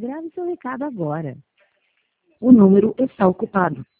Grave seu recado agora. O número está ocupado.